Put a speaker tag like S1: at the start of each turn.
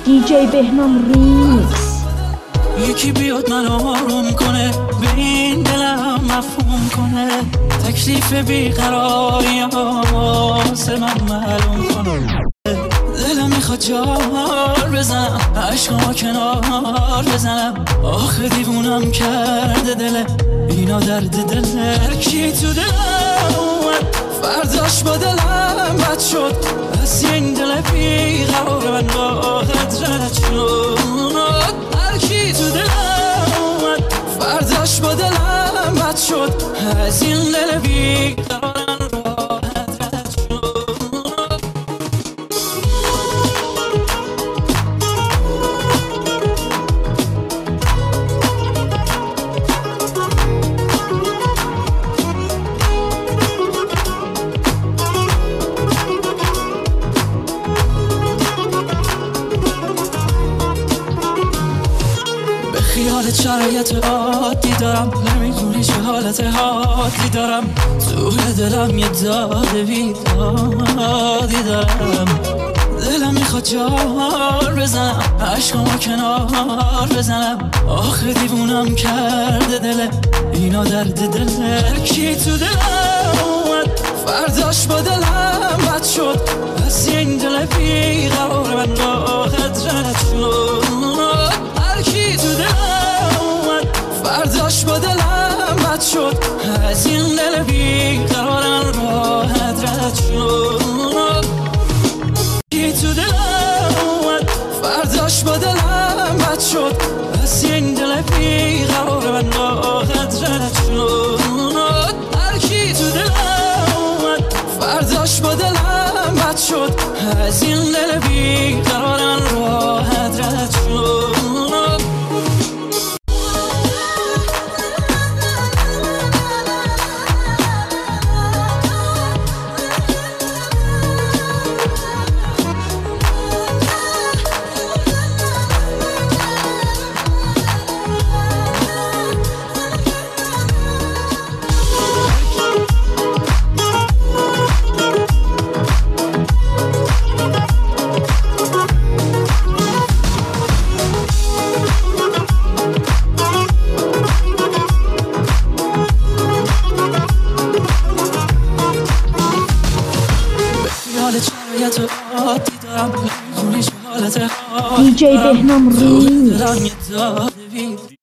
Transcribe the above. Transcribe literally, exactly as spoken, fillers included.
S1: دی جی بهنام ریمیکس.
S2: یکی بیاد من آروم کنه، به این دلم مفهوم کنه، تکلیف بیقراری واسه من معلوم کنه. دلم میخواد جار بزنم، عشقامو کنار بزنم، آخه دیوونم کرده دل اینا، درد دل کی تو دلم اومد، فرداش با دلم بد شد، از این دل بیقرار من راحت رد شد. هر کی تو دلم اومد، فرداش با دلم بد شد، از این دل بیقرار خیالت شرایط عادی دارم، نمیدونی چه حالت حادی دارم، تو دلم یه داد بیدادی دارم. دلم میخواد جار بزنم، عشقامو کنار بزنم، آخه دیوونم کرده دل اینا، درد دل کی تو دلم اومد، فرداش با دلم بد شد، از این دل بیقرار من راحت رد شد. هر کی تو دلم اومد، فرداش با دلم بد شد، از این دل بیقرار من راحت رد شد. کی تو دلم اومد، فرداش با دلم بد شد، از این دل بیقرار من راحت رد شد. هر کی تو دلم اومد، فرداش با دلم بد شد، از این دل بیقرار من راحت رد شد.
S1: دی جی بهنام ریمیکس.